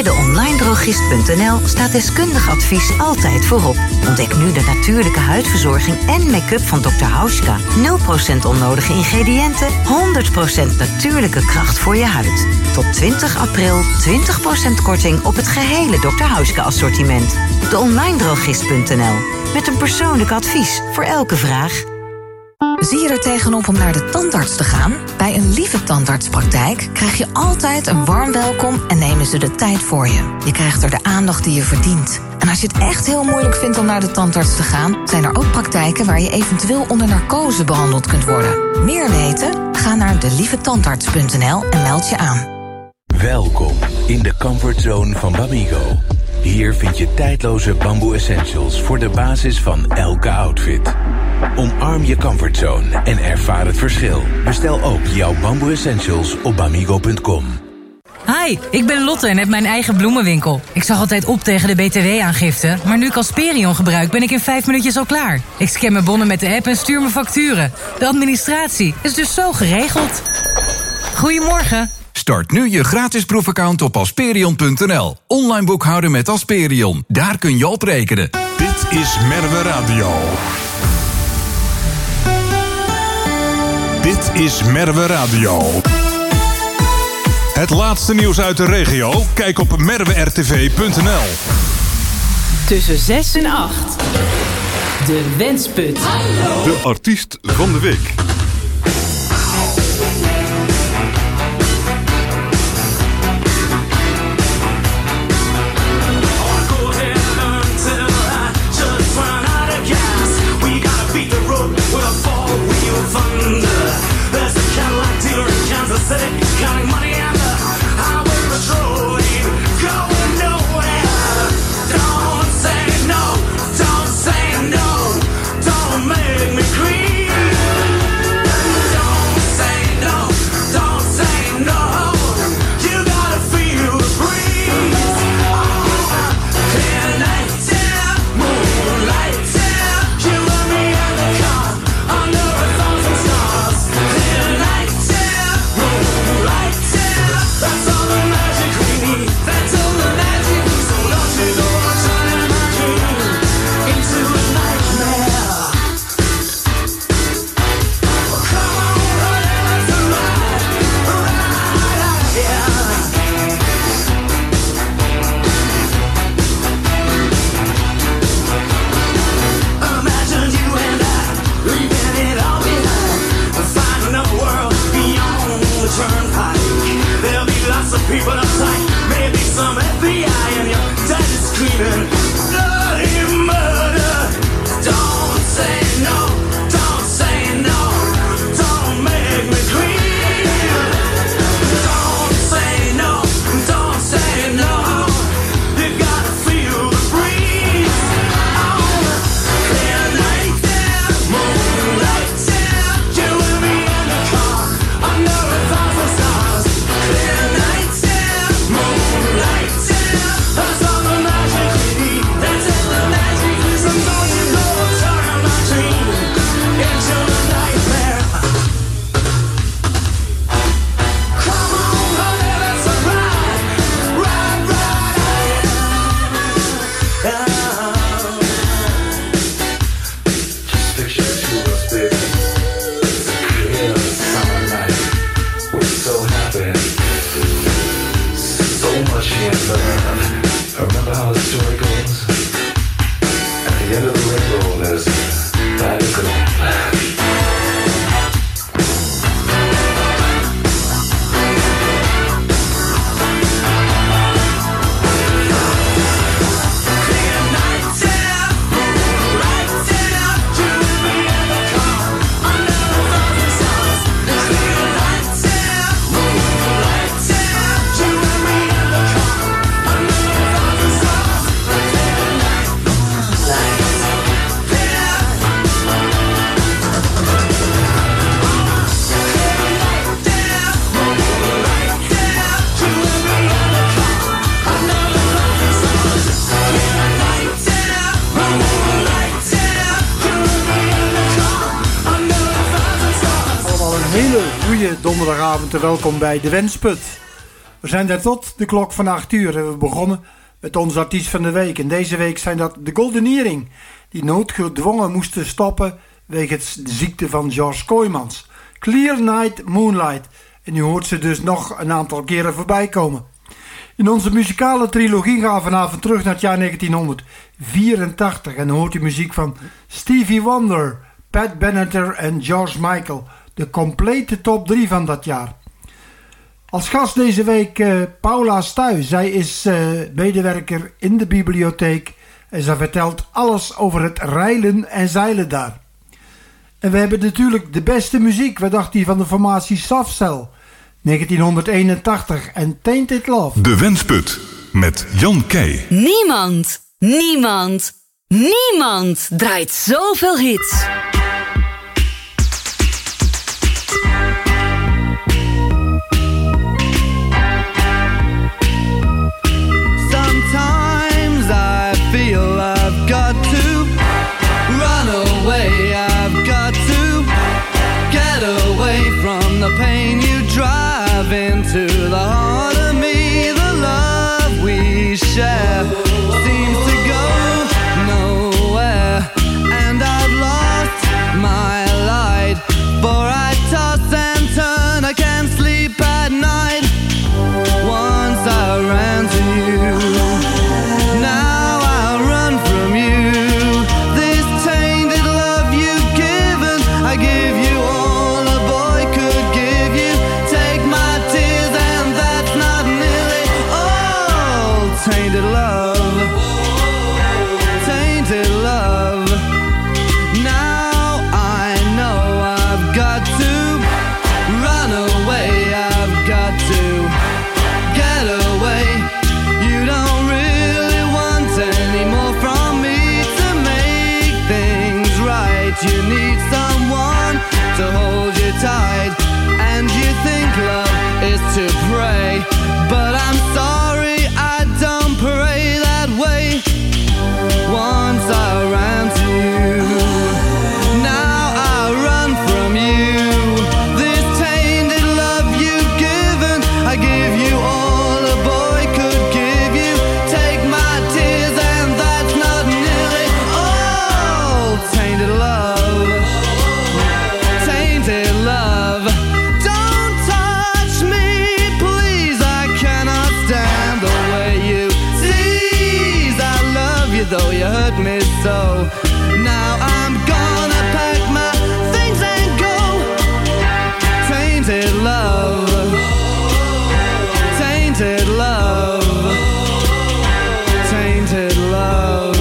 Bij de onlinedrogist.nl staat deskundig advies altijd voorop. Ontdek nu de natuurlijke huidverzorging en make-up van Dr. Hauschka. 0% onnodige ingrediënten, 100% natuurlijke kracht voor je huid. Tot 20 april 20% korting op het gehele Dr. Hauschka assortiment. De onlinedrogist.nl. Met een persoonlijk advies voor elke vraag. Zie je er tegenop om naar de tandarts te gaan? Bij een Lieve Tandartspraktijk krijg je altijd een warm welkom en nemen ze de tijd voor je. Je krijgt er de aandacht die je verdient. En als je het echt heel moeilijk vindt om naar de tandarts te gaan, zijn er ook praktijken waar je eventueel onder narcose behandeld kunt worden. Meer weten? Ga naar delievetandarts.nl en meld je aan. Welkom in de comfortzone van Bamigo. Hier vind je tijdloze bamboe essentials voor de basis van elke outfit. Omarm je comfortzone en ervaar het verschil. Bestel ook jouw bamboe essentials op bamigo.com. Hi, ik ben Lotte en heb mijn eigen bloemenwinkel. Ik zag altijd op tegen de BTW-aangifte, maar nu ik Asperion gebruik ben ik in 5 minuutjes al klaar. Ik scan mijn bonnen met de app en stuur mijn facturen. De administratie is dus zo geregeld. Goedemorgen. Start nu je gratis proefaccount op Asperion.nl. Online boekhouden met Asperion. Daar kun je op rekenen. Dit is Merwe Radio. Dit is Merwe Radio. Het laatste nieuws uit de regio? Kijk op merwertv.nl. Tussen 6 en 8. De Wensput. De artiest van de week. Counting money on the highway patrolling, going nowhere. Don't say no, don't say no, don't make me creep. Don't say no, don't say no. You gotta feel the breeze. Clear night, moonlight, you and me in the car under 1,000 stars. Clear night. That's all the magic we need. That's all the magic. So don't you go on turning my dream into a nightmare. Come on, let's ride, yeah. Imagine you and I leaving it all behind, finding a world beyond the turnpike. There'll be lots of people outside, maybe some FBI, and your dad is screaming bloody murder. Don't say no, don't say no, don't make me scream. Don't say no, don't say no. You gotta feel the breeze. Oh, clear night there, moonlight there, you and me in the car under 1,000 stars. Clear night there, moonlight there. That's all the magic we need. That's all the magic. So don't you go turn my dream into a nightmare. Come on, honey, let's ride, ride, ride, yeah. Just picture two of us, baby. It's a clear summer night. We're so happy. So much in love. Remember how the story goes? At the end of the rainbow, there's that gold. Hele goede donderdagavond en welkom bij de Wensput. We zijn daar tot de klok van 8 uur en we begonnen met onze artiest van de week. En deze week zijn dat de Golden Earring, die noodgedwongen moesten stoppen wegens de ziekte van George Kooijmans. Clear Night Moonlight. En u hoort ze dus nog een aantal keren voorbij komen. In onze muzikale trilogie gaan we vanavond terug naar het jaar 1984 en hoort u muziek van Stevie Wonder, Pat Benatar en George Michael. De complete top 3 van dat jaar. Als gast deze week Paula Stuy. Zij is medewerker in de bibliotheek en zij vertelt alles over het reilen en zeilen daar. En we hebben natuurlijk de beste muziek. Wat dacht hij van de formatie Softcell? 1981 en Tainted Love. De Wensput met Jan Keij. Niemand draait zoveel hits. Sometimes I feel I've got to run away. I've got to get away from the pain you drive into the heart of me. The love we share seems to go nowhere, and I've lost my light, for I toss and turn, I can't sleep at night. Once I ran to you, now I run from you. This tainted love you've given, I give you all a boy could give you. Take my tears and that's not nearly all. Tainted love, tainted love. Now I know I've got to run away. I've got to get away. You don't really want any more from me to make things right. You need someone to hold you tight, and you think love is to pray, but I'm sorry, I don't pray that way. Once I ran to you, now I run from you. This tainted love you've given, I give you all a boy could give you. Take my tears and that's not nearly all. Tainted love, tainted love. Don't touch me, please, I cannot stand the way you tease. I love you though you hurt me so. Now I'm gonna pack my things and go. Tainted love, tainted love, tainted love,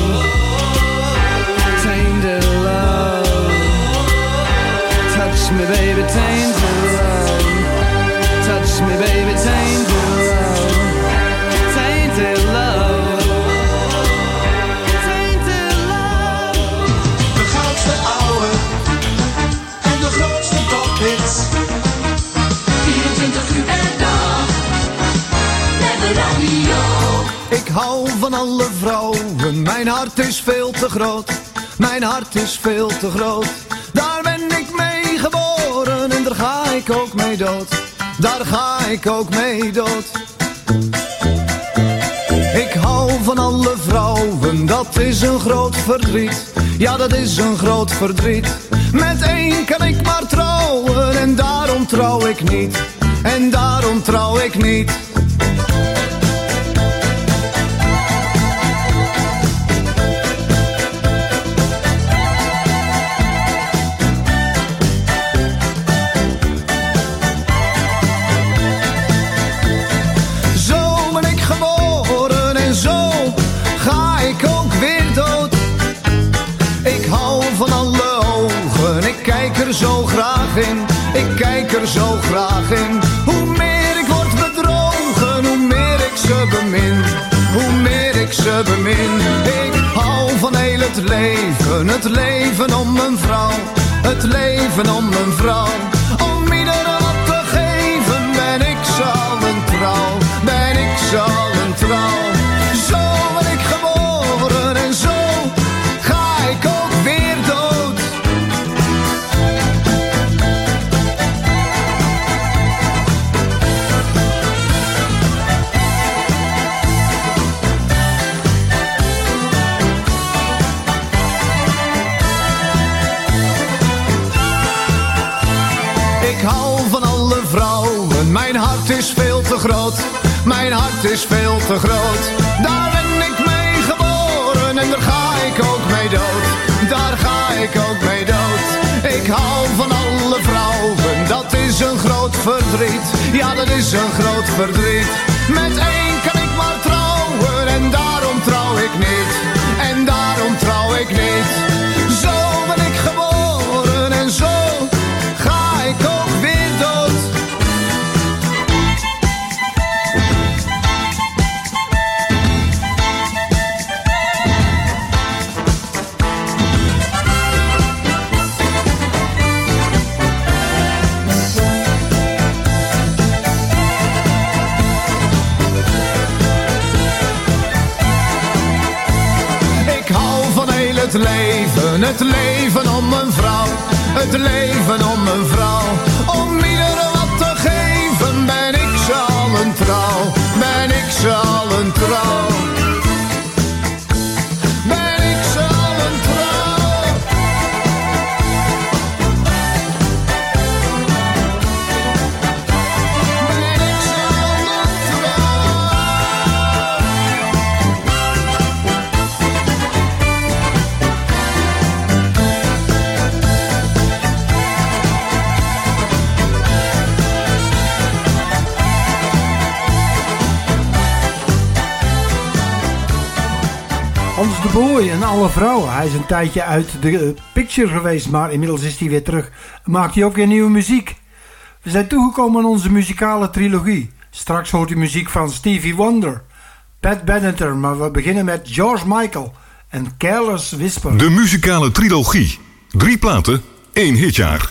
tainted love. Touch me baby, tainted love. Touch me baby, tainted love. Tainted love, tainted love. De goudste ouwe en de grootste tophits. 24 uur per dag met de radio. Ik hou van alle vrouwen, mijn hart is veel te groot. Mijn hart is veel te groot. Daar ben ik mee geboren en daar ga ik ook mee dood. Daar ga ik ook mee dood. Ik hou van alle vrouwen, dat is een groot verdriet. Ja, dat is een groot verdriet. Met één kan ik maar trouwen en daarom trouw ik niet. En daarom trouw ik niet. Zo ben ik geboren en zo ga ik ook weer dood. Ik hou van alle ogen, ik kijk er zo graag in. Ik kijk er zo graag in. Hoe meer ik word bedrogen, hoe meer ik ze bemin. Hoe meer ik ze bemin. Ik hou van heel het leven om een vrouw. Het leven om een vrouw. Om iedereen wat te geven ben ik zo een trouw. Ben ik zo een trouw. Zo ben ik geboren en zo ga ik ook weer dood. Mijn hart is veel te groot. Daar ben ik mee geboren en daar ga ik ook mee dood. Daar ga ik ook mee dood. Ik hou van alle vrouwen, dat is een groot verdriet. Ja, dat is een groot verdriet. Met één kan ik maar trouwen en daarom trouw ik niet. En daarom trouw ik niet. Zo ben ik geboren en zo ga ik ook weer dood. Het leven om een vrouw, het leven om een vrouw. Om iedereen wat te geven, ben ik ze allen trouw, ben ik ze allen trouw. Ben ik ze allen trouw. Ben ik ze allen trouw. Hans de Boy en alle vrouwen. Hij is een tijdje uit de picture geweest, maar inmiddels is hij weer terug. Maakt hij ook weer nieuwe muziek. We zijn toegekomen aan onze muzikale trilogie. Straks hoort u muziek van Stevie Wonder, Pat Benatar, maar we beginnen met George Michael en Careless Whisper. De muzikale trilogie. 3 platen, 1 hitjaar.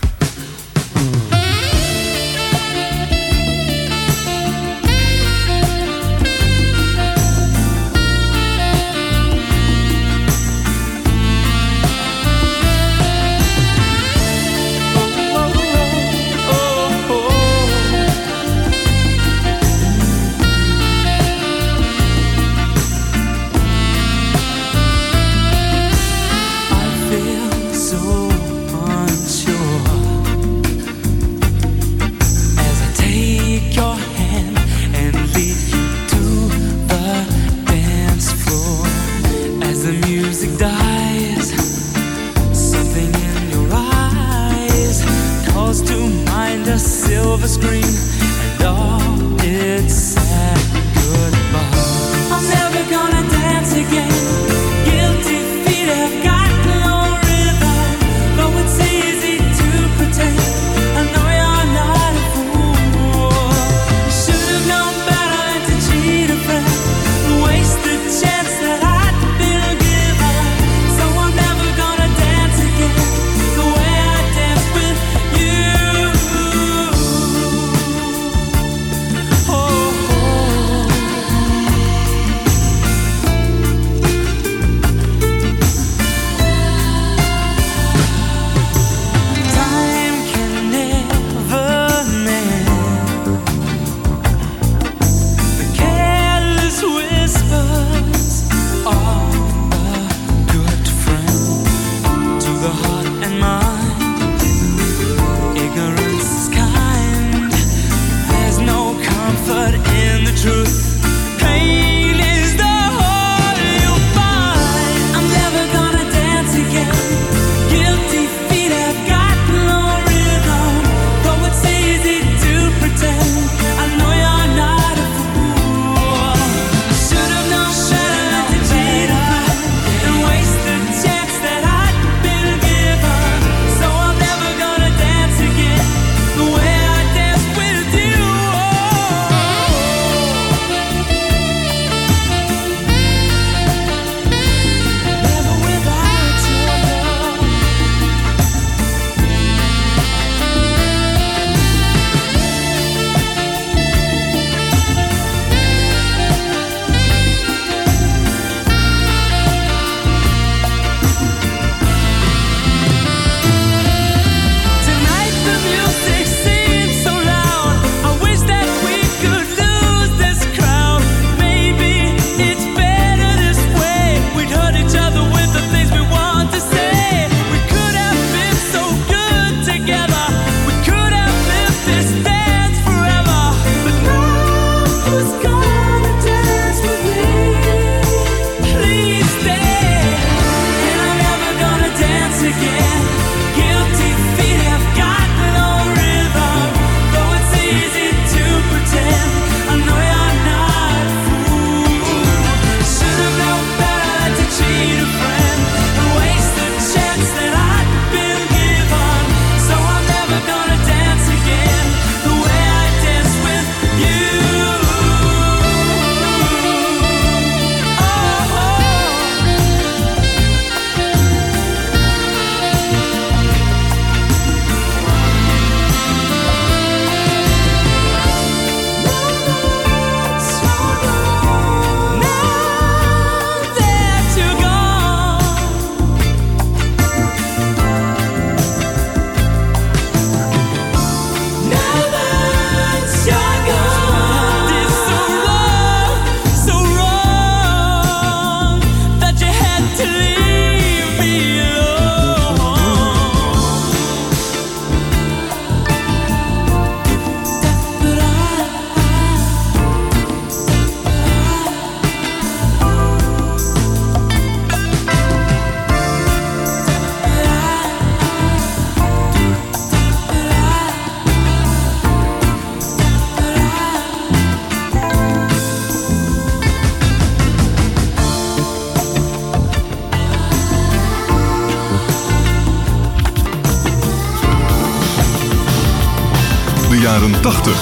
jaren 80.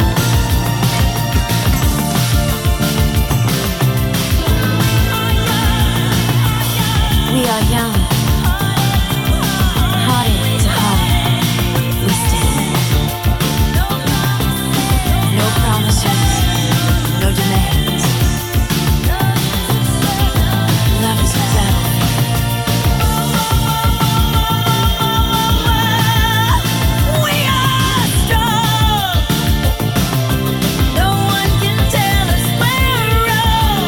We are young. Heartache to heartache, we stand. No promises, no demands. Love is a we are strong. No one can tell us we're wrong.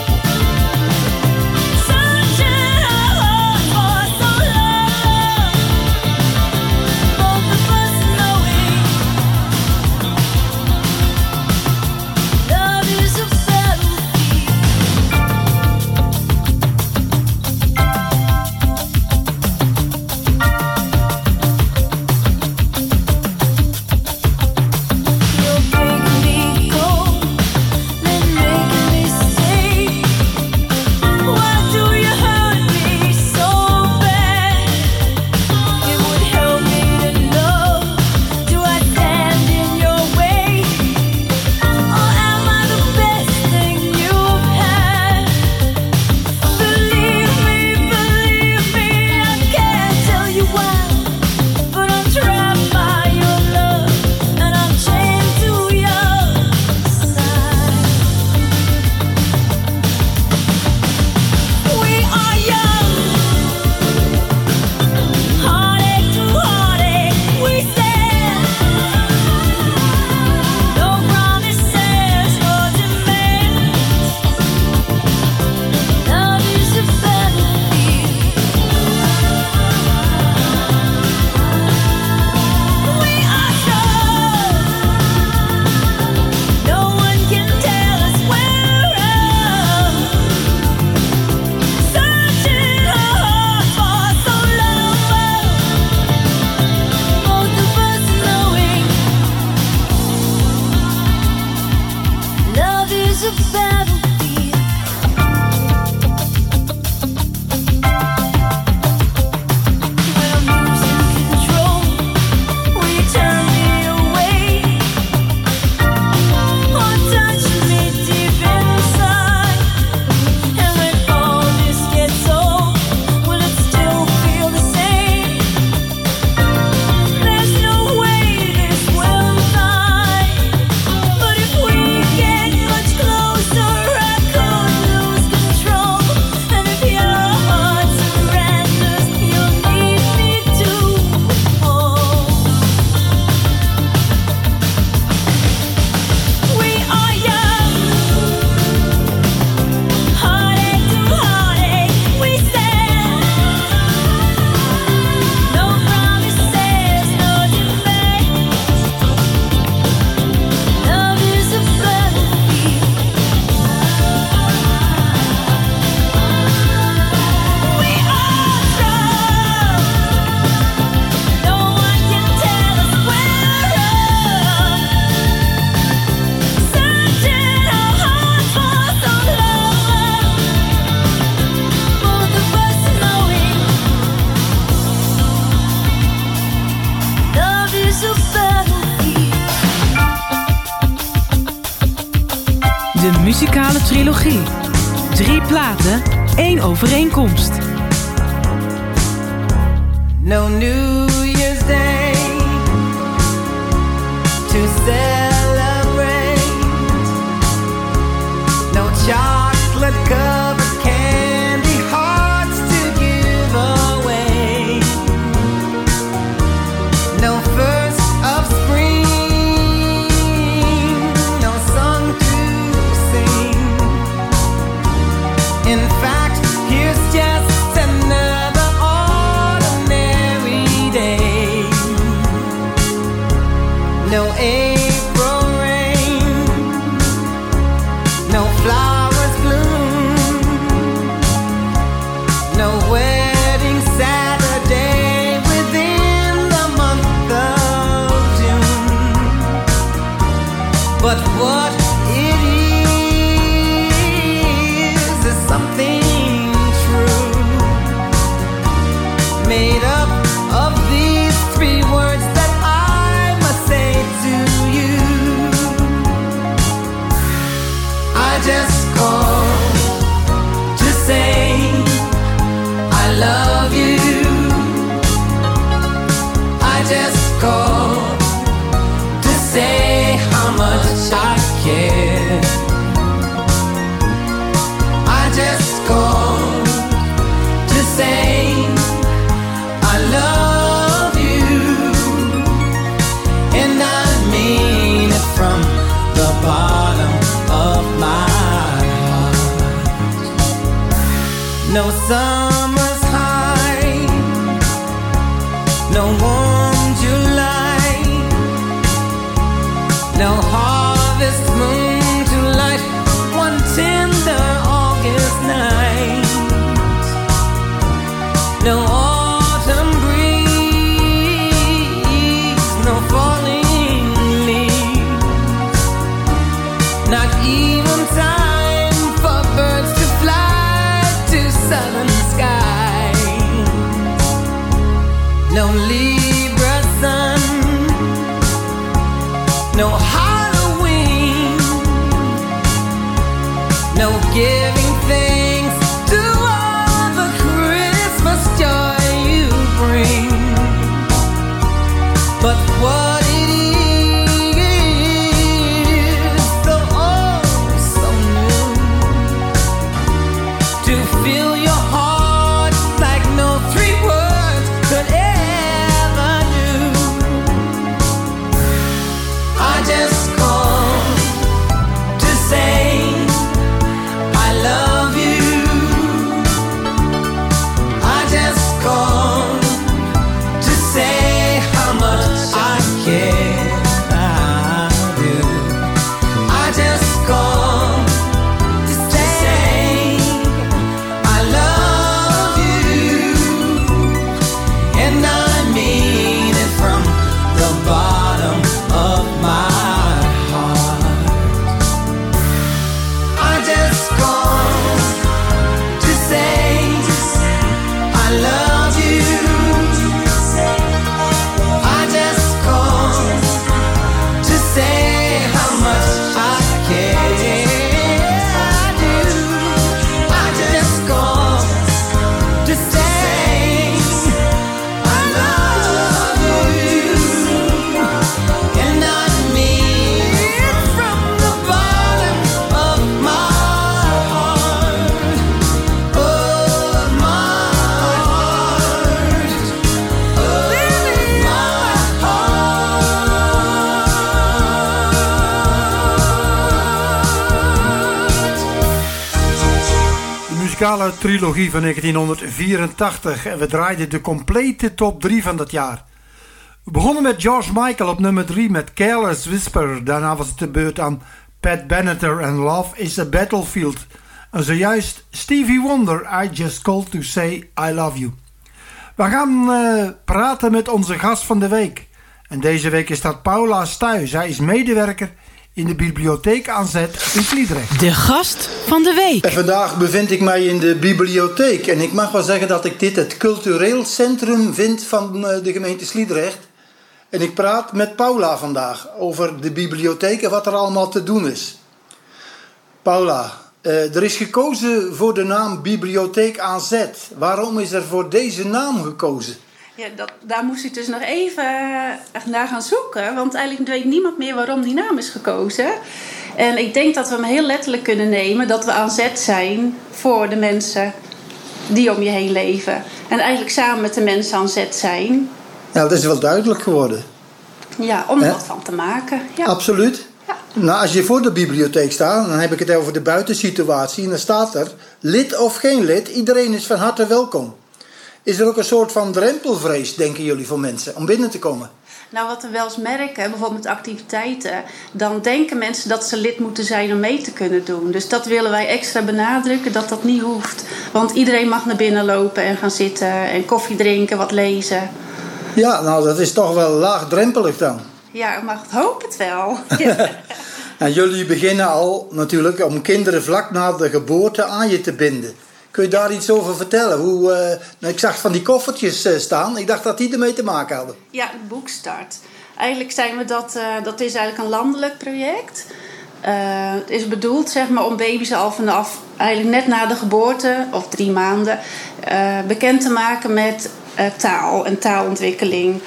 Searching our hearts for so long. Both of us knowing love is a You're breaking me cold, then making me stay. Why do you hurt me so bad? It would help me to know. Do I stand in your way, or am I the best thing you've had? Believe me, I can't tell you why, but I'm trapped by your love, and I'm chained to your side. We are young, heartache to heartache, we stand. No promises, no demands. Love is a battlefield. We are strong. No one can tell us we're wrong. Searching our hearts for so long. Both of us knowing love is a battlefield. When I'm losing control, will you turn me away, or touch me deep inside? And when all this gets old, will it still feel the same? There's no way this will die, but if we get much closer, I could lose control. And if your heart surrenders, you'll need me to hold. We are young, heartache to heartache, we stand. No promises, no demands. Love is a battlefield. We are strong. No one can tell us we're wrong. Searching our hearts for so long. Both of us knowing love is a battlefield. De muzikale trilogie. 3 platen, 1 overeenkomst. No New Year's Day to celebrate. No chocolate covered candy hearts to give away. No first of spring, no song to sing. In fact, here's just another ordinary day. No April rain, no flowers bloom, no wedding Saturday within the month of June. But what it is something true, made up of these 3 words that I must say to No summer's high, no warm July, no harvest moon to light one tender August night, no autumn breeze, no falling leaves, not even time for birds to fly to southern skies, no Libra sun, no Halloween, no giving thanks to all the Christmas joy you bring. But what it is, so oh, so new, to fill your heart like no three words could ever do. I just called to say I love you. I just called to say how much I care. I do. I just called to say I love you, and I mean it from the bottom of my heart. I just called to say I love you. I just called to say how much I care. I do. I just called to say I love you, and I mean it from the bottom of my heart, of my heart, of my De muzikale trilogie van 1984 en we draaiden de complete top 3 van dat jaar. We begonnen met George Michael op nummer 3 met Careless Whisper. Daarna was het de beurt aan Pat Benatar en Love is a Battlefield. En zojuist Stevie Wonder, I Just Called to Say I Love You. We gaan praten met onze gast van de week. En deze week is dat Paula Stuy. Zij is medewerker in de bibliotheek aan Zet in Sliedrecht. De gast van de week. En vandaag bevind ik mij in de bibliotheek. En ik mag wel zeggen dat ik dit het cultureel centrum vind van de gemeente Sliedrecht. En ik praat met Paula vandaag over de bibliotheek en wat er allemaal te doen is. Paula, er is gekozen voor de naam Bibliotheek aan Zet. Waarom is er voor deze naam gekozen? Ja, daar moest ik dus nog even naar gaan zoeken. Want eigenlijk weet niemand meer waarom die naam is gekozen. En ik denk dat we hem heel letterlijk kunnen nemen. Dat we aan zet zijn voor de mensen die om je heen leven. En eigenlijk samen met de mensen aan zet zijn. Ja, dat is wel duidelijk geworden. Ja, om er wat van te maken. Ja. Absoluut. Ja. Nou, als je voor de bibliotheek staat, dan heb ik het over de buitensituatie. En dan staat er, lid of geen lid, iedereen is van harte welkom. Is er ook een soort van drempelvrees, denken jullie, voor mensen om binnen te komen? Nou, wat we wel eens merken, bijvoorbeeld met activiteiten, dan denken mensen dat ze lid moeten zijn om mee te kunnen doen. Dus dat willen wij extra benadrukken, dat dat niet hoeft. Want iedereen mag naar binnen lopen en gaan zitten en koffie drinken, wat lezen. Ja, nou, dat is toch wel laagdrempelig dan. Ja, ik hoop het wel. En jullie beginnen al natuurlijk om kinderen vlak na de geboorte aan je te binden. Kun je daar iets over vertellen? Ik zag van die koffertjes staan. Ik dacht dat die ermee te maken hadden. Ja, de Boekstart. Eigenlijk zijn we dat is eigenlijk een landelijk project. Het is bedoeld zeg maar, om baby's al vanaf eigenlijk net na de geboorte, of 3 maanden, bekend te maken met taal en taalontwikkeling.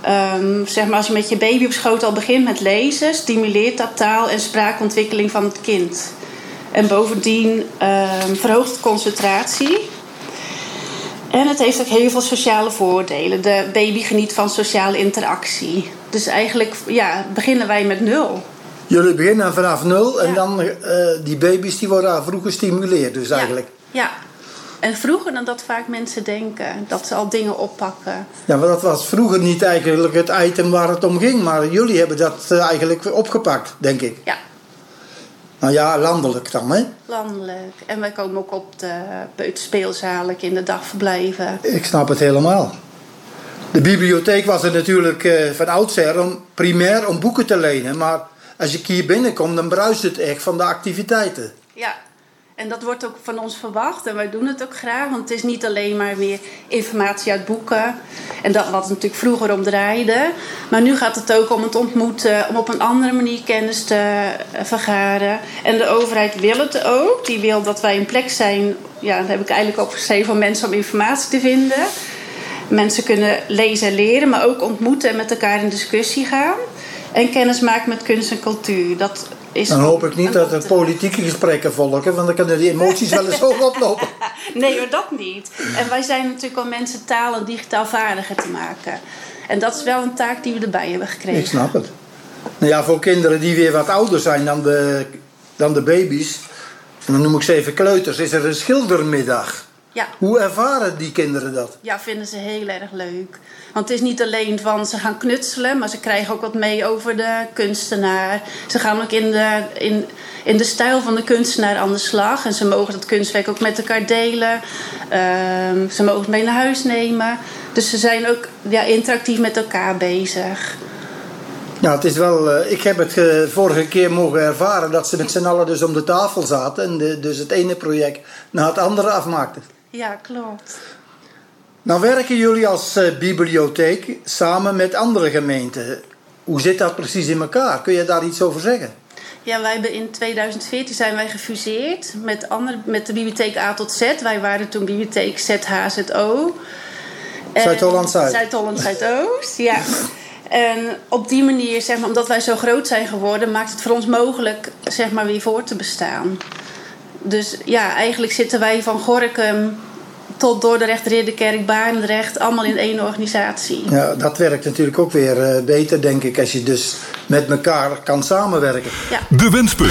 Zeg maar, als je met je baby op schoot al begint met lezen, stimuleert dat taal- en spraakontwikkeling van het kind. En bovendien verhoogt de concentratie. En het heeft ook heel veel sociale voordelen. De baby geniet van sociale interactie. Dus eigenlijk beginnen wij met 0. Jullie beginnen vanaf 0 en dan die baby's die worden vroeg gestimuleerd dus eigenlijk. Ja. En vroeger dan dat vaak mensen denken. Dat ze al dingen oppakken. Ja, maar dat was vroeger niet eigenlijk het item waar het om ging. Maar jullie hebben dat eigenlijk opgepakt, denk ik. Ja. Nou ja, landelijk dan, hè? Landelijk. En wij komen ook op de peuterspeelzalen, kinderdagverblijven. Ik snap het helemaal. De bibliotheek was er natuurlijk van oudsher primair om boeken te lenen. Maar als ik hier binnenkom, dan bruist het echt van de activiteiten. Ja, en dat wordt ook van ons verwacht. En wij doen het ook graag. Want het is niet alleen maar weer informatie uit boeken. En dat wat het natuurlijk vroeger om draaide. Maar nu gaat het ook om het ontmoeten. Om op een andere manier kennis te vergaren. En de overheid wil het ook. Die wil dat wij een plek zijn. Ja, dat heb ik eigenlijk ook geschreven om mensen om informatie te vinden. Mensen kunnen lezen en leren. Maar ook ontmoeten en met elkaar in discussie gaan. En kennis maken met kunst en cultuur. Dat is dan hoop ik niet dat er politieke gesprekken volgen, want dan kunnen die emoties wel eens hoog oplopen. Nee hoor, dat niet. En wij zijn natuurlijk om mensen taal en digitaal vaardiger te maken. En dat is wel een taak die we erbij hebben gekregen. Ik snap het. Nou ja, voor kinderen die weer wat ouder zijn dan de baby's, en dan noem ik ze even kleuters, is er een schildermiddag. Ja. Hoe ervaren die kinderen dat? Ja, vinden ze heel erg leuk. Want het is niet alleen van ze gaan knutselen, maar ze krijgen ook wat mee over de kunstenaar. Ze gaan ook in de stijl van de kunstenaar aan de slag. En ze mogen dat kunstwerk ook met elkaar delen. Ze mogen het mee naar huis nemen. Dus ze zijn ook interactief met elkaar bezig. Ja, het is wel. Ik heb het vorige keer mogen ervaren dat ze met z'n allen dus om de tafel zaten. En dus het ene project na het andere afmaakten. Ja, klopt. Nou werken jullie als bibliotheek samen met andere gemeenten. Hoe zit dat precies in elkaar? Kun je daar iets over zeggen? Ja, wij hebben in 2014 zijn wij gefuseerd met de bibliotheek A tot Z. Wij waren toen bibliotheek ZHZO. Zuid-Holland-Zuid. Zuid-Holland-Zuidoost, ja. En op die manier, zeg maar, omdat wij zo groot zijn geworden, maakt het voor ons mogelijk, zeg maar, weer voor te bestaan. Dus ja, eigenlijk zitten wij van Gorinchem tot Dordrecht, Ridderkerk, Barendrecht, allemaal in één organisatie. Ja, dat werkt natuurlijk ook weer beter, denk ik, als je dus met elkaar kan samenwerken. Ja. De Wensput.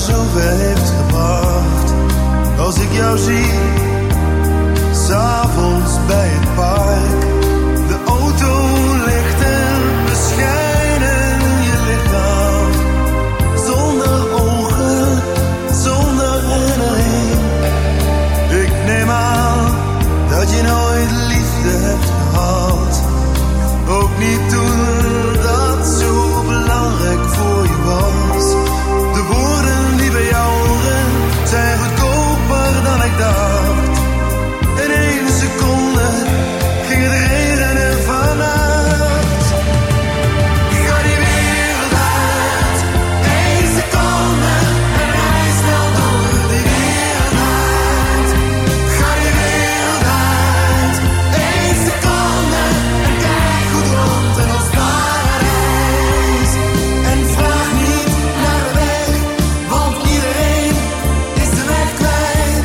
zo ver heeft gebracht. Als ik jou zie, 's'avonds bij het park. De autolichten beschijnen je lichaam. Zonder ogen, zonder herinnering. Ik neem aan dat je nooit liefde hebt gehad. Ook niet toen dat zo belangrijk voor je was. De woorden die bij jou horen zijn goedkoper dan ik dacht. In 1 seconde ging het regenen vannacht. Ga die wereld uit, 1 seconde en rij snel door die wereld uit. Ga die wereld uit, 1 seconde en kijk goed rond in ons paradijs. En vraag niet naar de weg, want iedereen is de weg kwijt.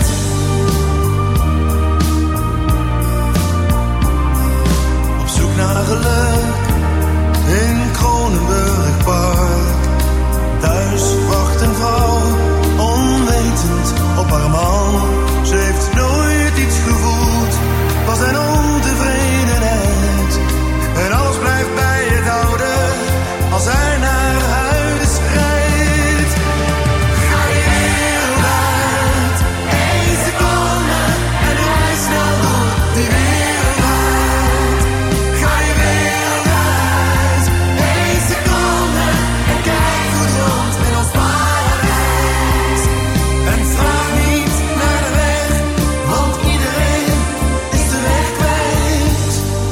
Op zoek naar geluk in Kronenburg Park. Thuis wacht een vrouw, onwetend op haar man. Ze heeft nooit iets gevoeld, was een ontevredenheid. En alles blijft bij het oude, als hij naar huis rijdt. Ga die wereld uit, 1 seconde en rij snel door die wereld uit. Ga die wereld uit, 1 seconde en kijk goed rond in ons paradijs. En vraag niet naar de weg, want iedereen is de weg kwijt.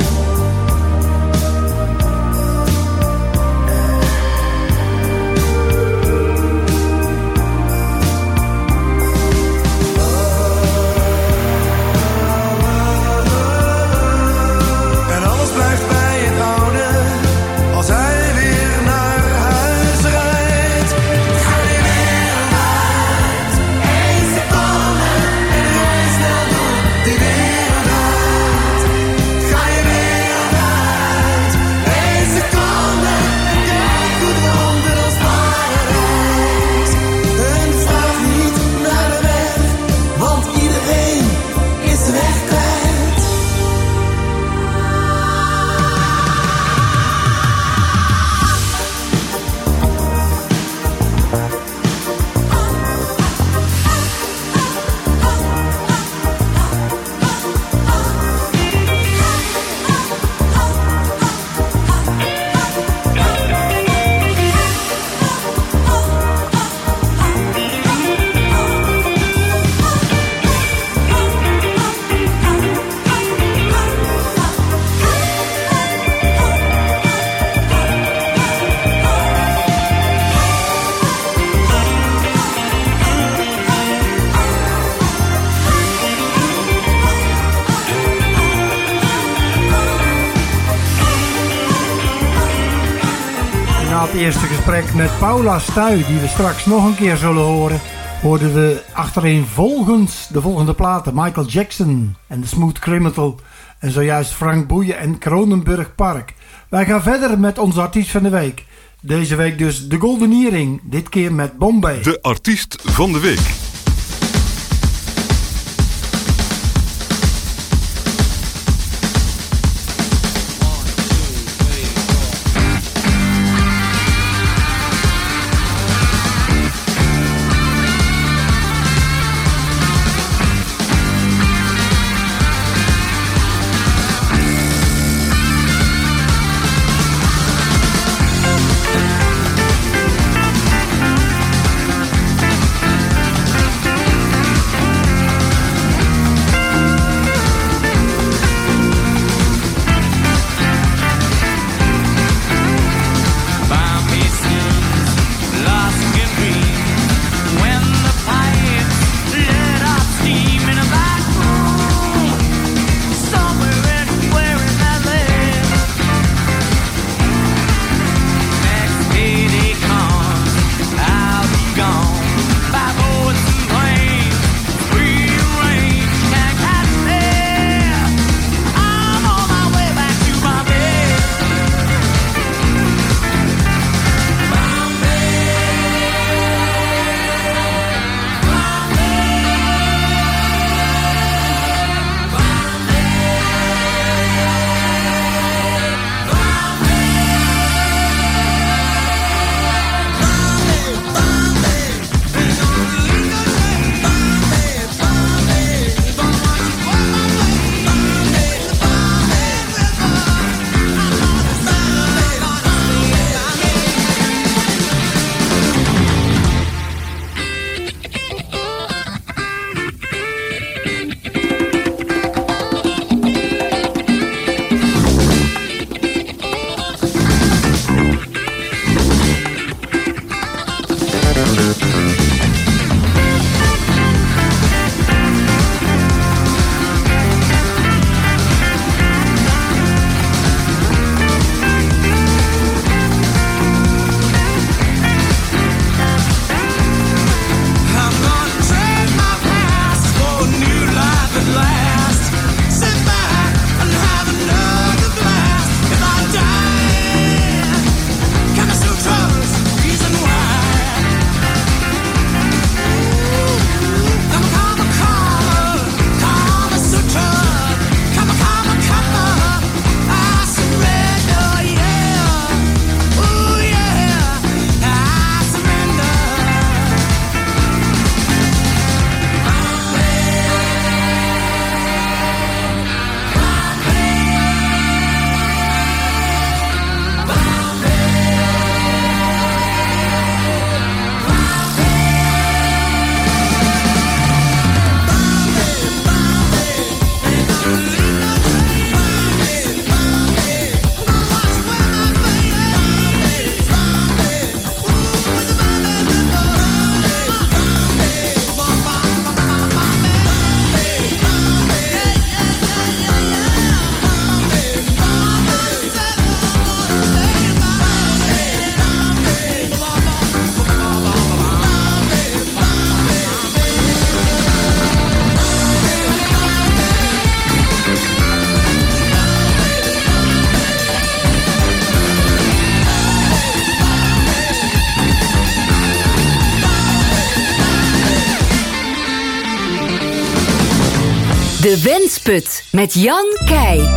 En alles blijft bij het oude, als hij weer naar huis rijdt. Ga die wereld uit, 1 seconde en rij snel door die wereld uit. Ga je wereld uit, 1 seconde en kijk goed rond in ons paradijs. En vraag niet naar de weg, want iedereen is de weg kwijt. Na het eerste gesprek met Paula Stuy, die we straks nog een keer zullen horen, hoorden we achtereenvolgens de volgende platen: Michael Jackson en The Smooth Criminal en zojuist Frank Boeien en Kronenburg Park. Wij gaan verder met onze artiest van de week. Deze week dus de Golden Earring, dit keer met Bombay. De artiest van de week. Bombay. De Wensput met Jan Keij.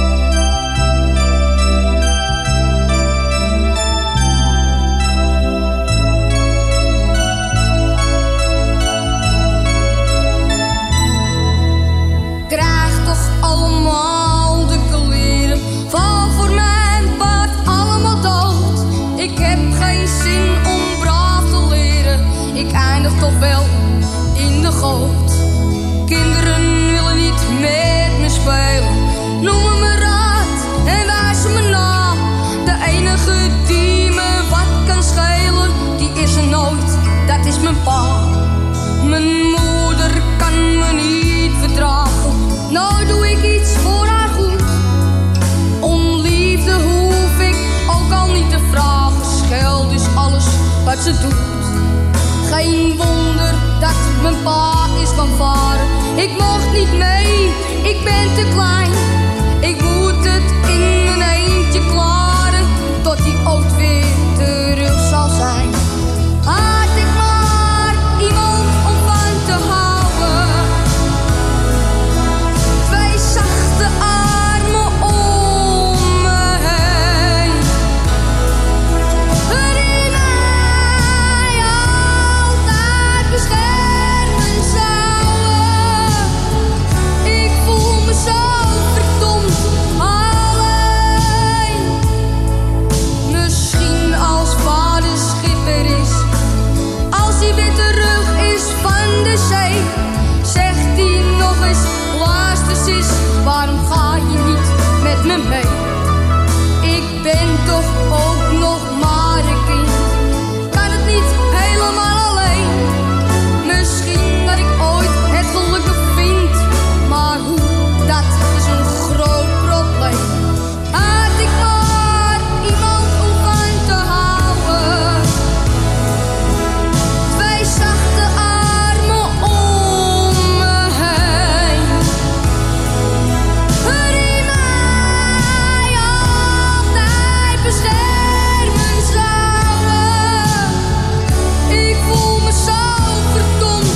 Krijg toch allemaal de kleren, val voor mijn paard allemaal dood. Ik heb geen zin om braaf te leren, ik eindig toch wel in de goot. Kinderen willen niet met me spelen, noemen me raad en wijzen me na. De enige die me wat kan schelen, die is er nooit, dat is mijn pa. Mijn moeder kan me niet verdragen, nou doe ik iets voor haar goed. Om liefde hoef ik ook al niet te vragen, scheld is alles wat ze doet. Geen wonder dat mijn pa is van varen, ik mocht niet mee, ik ben te klein. Ik moet het in mijn eentje klaren, tot die ooit weer terug zal zijn. Had ik maar iemand om van te houden, twee zachte armen om me heen, die mij altijd beschermen zouden. Ik voel me zo verdomd alleen. Misschien als vader schipper is, als hij weer terug is van de zee, zegt hij nog eens, luister sis, waarom ga je niet met me mee? Ik ben toch ook nog maar een kind, kan het niet helemaal alleen. Misschien dat ik ooit het gelukkig vind, maar hoe, dat is een groot probleem. Had ik maar iemand om van te houden, twee zachte armen om me heen, die mij altijd beschermen zouden. Ik voel me zo verdomd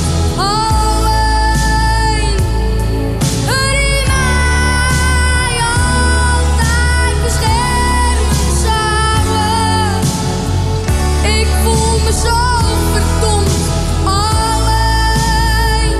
alleen, die mij altijd beschermen zouden. Ik voel me zo verdomd alleen.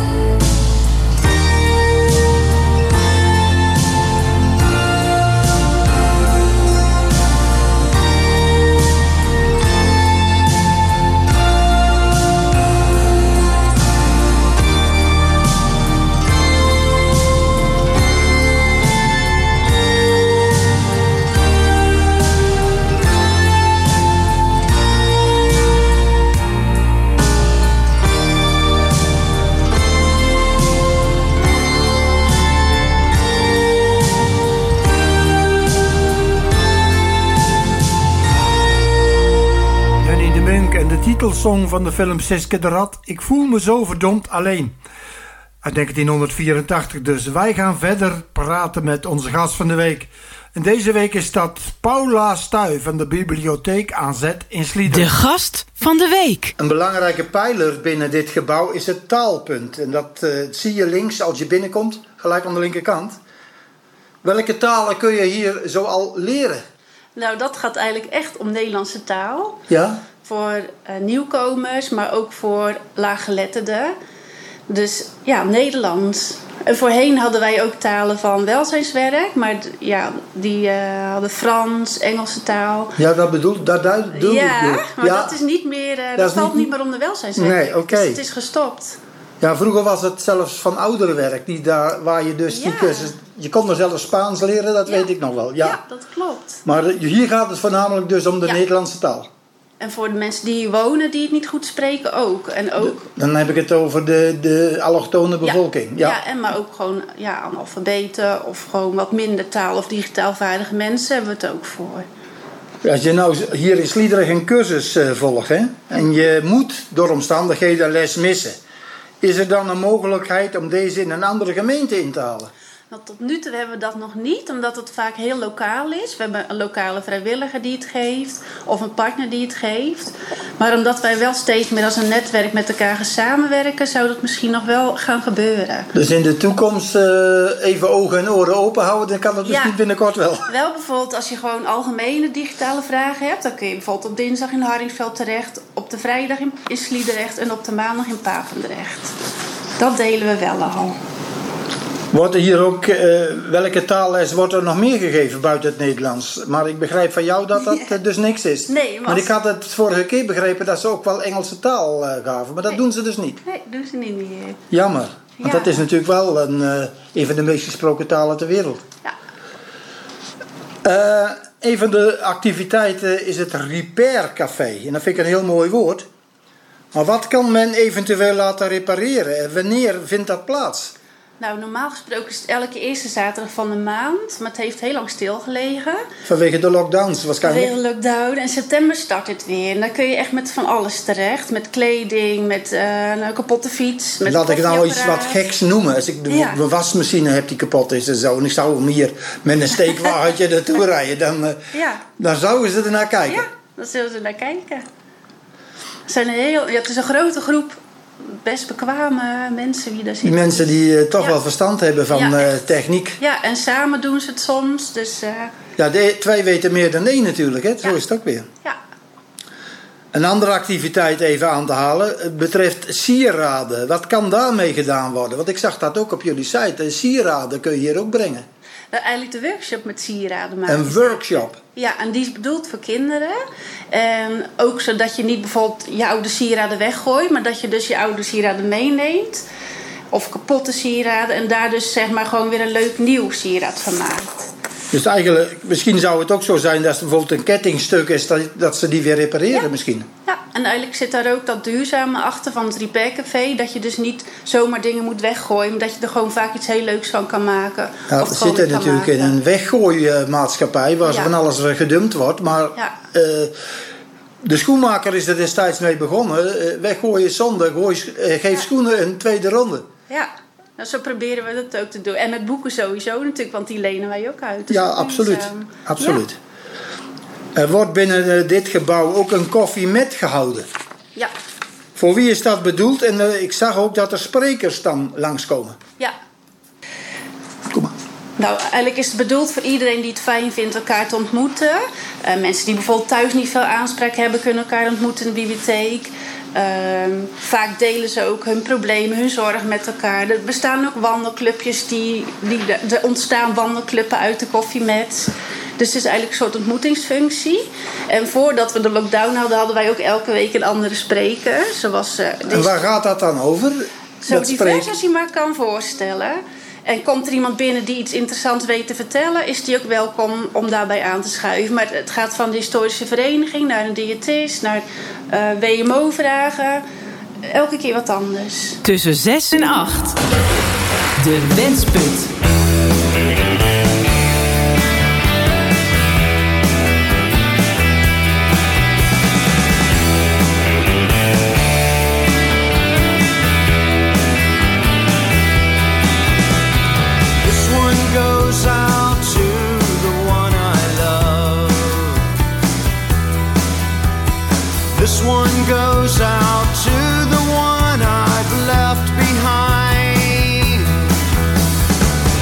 Jenny de Munk en de titelsong van de film Siske de Rat, Ik voel me zo verdomd alleen. Uit 1984 dus. Wij gaan verder praten met onze gast van de week. En deze week is dat Paula Stuy van de Bibliotheek aan Zet in Sliedrecht. De gast van de week. Een belangrijke pijler binnen dit gebouw is het taalpunt. En dat zie je links als je binnenkomt, gelijk aan de linkerkant. Welke talen kun je hier zoal leren? Nou, dat gaat eigenlijk echt om Nederlandse taal. Ja? Voor nieuwkomers, maar ook voor laaggeletterden. Dus ja, Nederlands. En voorheen hadden wij ook talen van welzijnswerk, maar die hadden Frans, Engelse taal. Ja, dat bedoel ik. Ja, maar dat is niet meer, dat valt niet meer onder welzijnswerk. Nee, oké. Dus het is gestopt. Ja, vroeger was het zelfs van ouderenwerk, waar je dus die cursus... Je kon er zelfs Spaans leren, dat weet ik nog wel. Ja, dat klopt. Maar hier gaat het voornamelijk dus om de Nederlandse taal. En voor de mensen die hier wonen, die het niet goed spreken ook. En ook dan heb ik het over de allochtone bevolking. Ja, en maar ook gewoon analfabeten of gewoon wat minder taal- of digitaal vaardige mensen hebben we het ook voor. Als je nou hier in Sliedrecht een cursus volgt, hè, en je moet door omstandigheden les missen, is er dan een mogelijkheid om deze in een andere gemeente in te halen? Nou, tot nu toe hebben we dat nog niet, omdat het vaak heel lokaal is. We hebben een lokale vrijwilliger die het geeft, of een partner die het geeft. Maar omdat wij wel steeds meer als een netwerk met elkaar gaan samenwerken, zou dat misschien nog wel gaan gebeuren. Dus in de toekomst even ogen en oren open houden, dan kan dat misschien binnenkort wel. Wel bijvoorbeeld als je gewoon algemene digitale vragen hebt, dan kun je bijvoorbeeld op dinsdag in Hardingsveld terecht, op de vrijdag in Sliedrecht en op de maandag in Papendrecht. Dat delen we wel al. Wordt er hier ook, welke taalles wordt er nog meer gegeven buiten het Nederlands? Maar ik begrijp van jou dat dat dus niks is. Nee, maar ik had het vorige keer begrepen dat ze ook wel Engelse taal gaven, maar dat doen ze dus niet. Nee, doen ze niet meer. Jammer, want dat is natuurlijk wel een van de meest gesproken talen ter wereld. Ja. Een van de activiteiten is het Repair Café. En dat vind ik een heel mooi woord. Maar wat kan men eventueel laten repareren? En wanneer vindt dat plaats? Nou, normaal gesproken is het elke eerste zaterdag van de maand. Maar het heeft heel lang stilgelegen. Vanwege de lockdowns waarschijnlijk? Vanwege de lockdown. En in september start het weer. En dan kun je echt met van alles terecht. Met kleding, met een kapotte fiets. Met laat ik nou iets wat geks noemen. Als ik de wasmachine heb die kapot is en zo. En ik zou hem hier met een steekwagentje naartoe rijden. Dan zouden ze er naar kijken. Ja, dan zullen ze naar kijken. Het is een grote groep best bekwame mensen die daar zitten. Die mensen die toch wel verstand hebben van techniek. Ja, en samen doen ze het soms. Dus, ja, twee weten meer dan één natuurlijk. Hè? Zo is het ook weer. Ja. Een andere activiteit even aan te halen betreft sieraden. Wat kan daarmee gedaan worden? Want ik zag dat ook op jullie site. Sieraden kun je hier ook brengen. Eigenlijk de workshop met sieraden maken. Een workshop? Ja, en die is bedoeld voor kinderen. En ook zodat je niet bijvoorbeeld je oude sieraden weggooit, maar dat je dus je oude sieraden meeneemt. Of kapotte sieraden. En daar dus zeg maar gewoon weer een leuk nieuw sieraad van maakt. Dus eigenlijk, misschien zou het ook zo zijn dat er bijvoorbeeld een kettingstuk is, dat ze die weer repareren misschien. Ja, en eigenlijk zit daar ook dat duurzame achter van het Repair Café. Dat je dus niet zomaar dingen moet weggooien, maar dat je er gewoon vaak iets heel leuks van kan maken. Ja, we zitten natuurlijk in een weggooimaatschappij waar van alles gedumpt wordt. Maar de schoenmaker is er destijds mee begonnen. Weggooien is zonde, geef schoenen een tweede ronde. Ja. Nou, zo proberen we dat ook te doen. En met boeken sowieso natuurlijk, want die lenen wij ook uit. Dus ja, absoluut. Absoluut. Ja. Er wordt binnen dit gebouw ook een koffie met gehouden. Ja. Voor wie is dat bedoeld? En ik zag ook dat er sprekers dan langskomen. Ja. Kom maar. Nou, eigenlijk is het bedoeld voor iedereen die het fijn vindt elkaar te ontmoeten. Mensen die bijvoorbeeld thuis niet veel aanspraak hebben, kunnen elkaar ontmoeten in de bibliotheek. Vaak delen ze ook hun problemen, hun zorgen met elkaar. Er bestaan ook wandelclubjes, er ontstaan wandelclubben uit de koffiemet. Dus het is eigenlijk een soort ontmoetingsfunctie. En voordat we de lockdown hadden wij ook elke week een andere spreker. En waar gaat dat dan over? Zo divers als je maar kan voorstellen. En komt er iemand binnen die iets interessants weet te vertellen, is die ook welkom om daarbij aan te schuiven. Maar het gaat van de historische vereniging naar een diëtist, naar WMO-vragen. Elke keer wat anders. Tussen 6 en 8. De Wensput. Goes out to the one I love. This one goes out to the one I've left behind.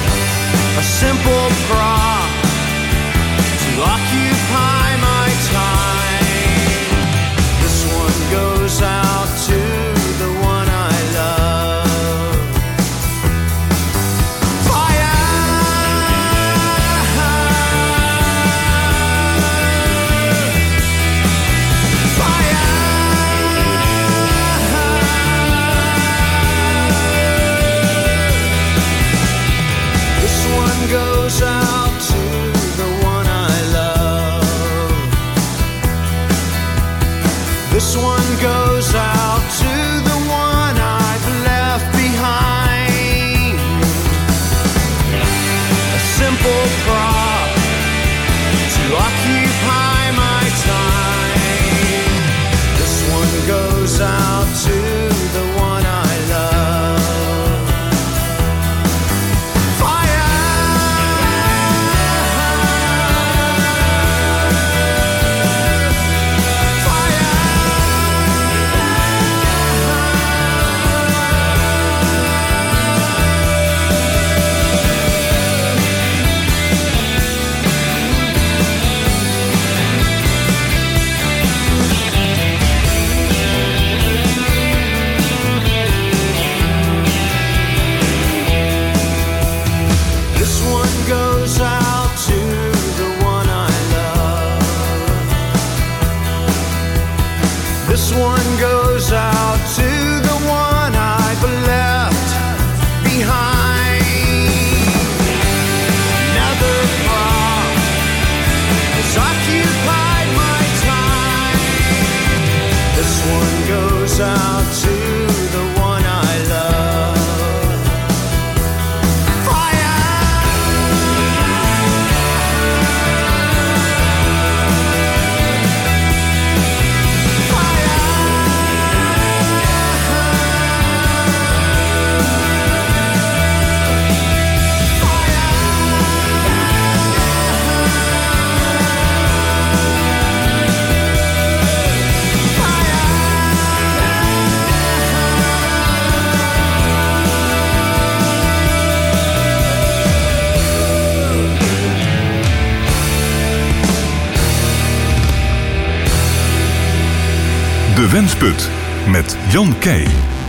De Wensput met Jan Keij.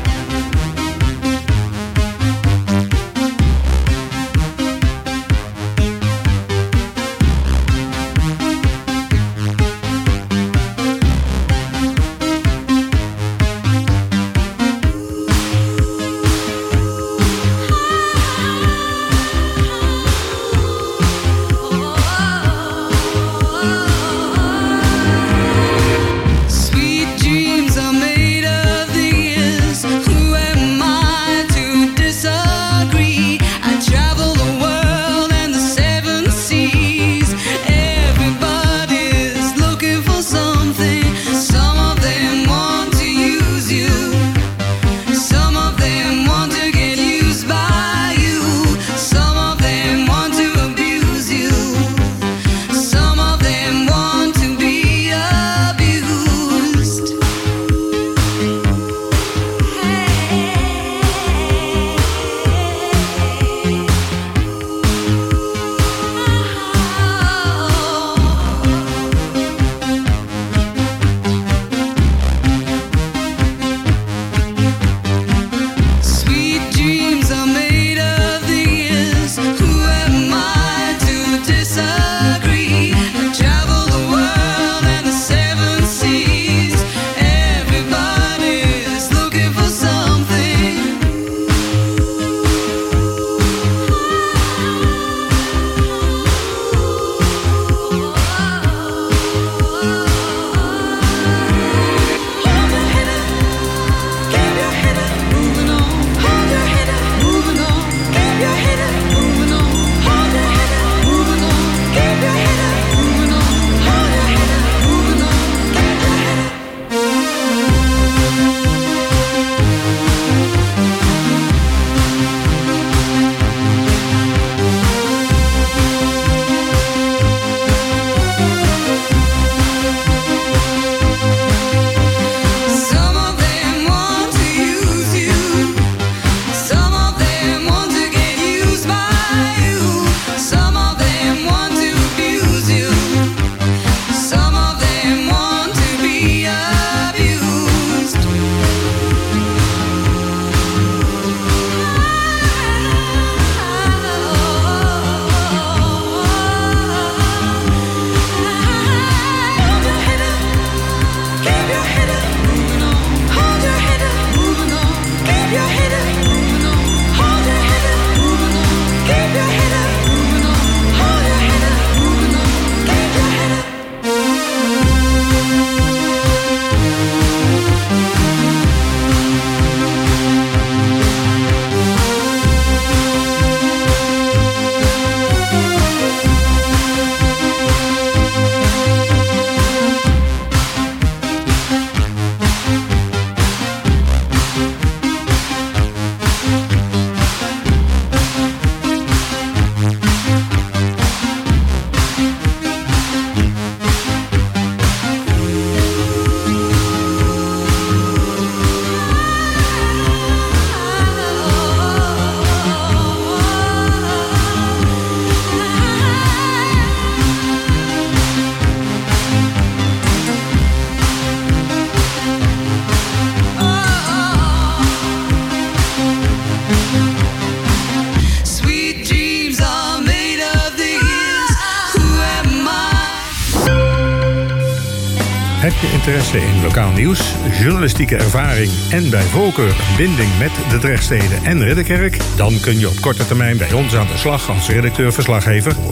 Heb je interesse in lokaal nieuws, journalistieke ervaring en bij voorkeur een binding met de Drechtsteden en Ridderkerk? Dan kun je op korte termijn bij ons aan de slag als redacteur-verslaggever voor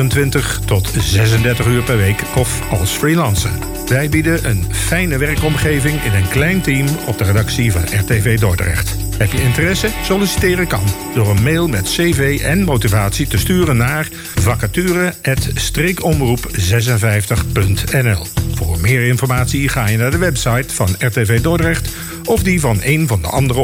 24 tot 36 uur per week of als freelancer. Wij bieden een fijne werkomgeving in een klein team op de redactie van RTV Dordrecht. Heb je interesse? Solliciteren kan door een mail met cv en motivatie te sturen naar vacature@streekomroep56.nl. Voor meer informatie ga je naar de website van RTV Dordrecht of die van een van de andere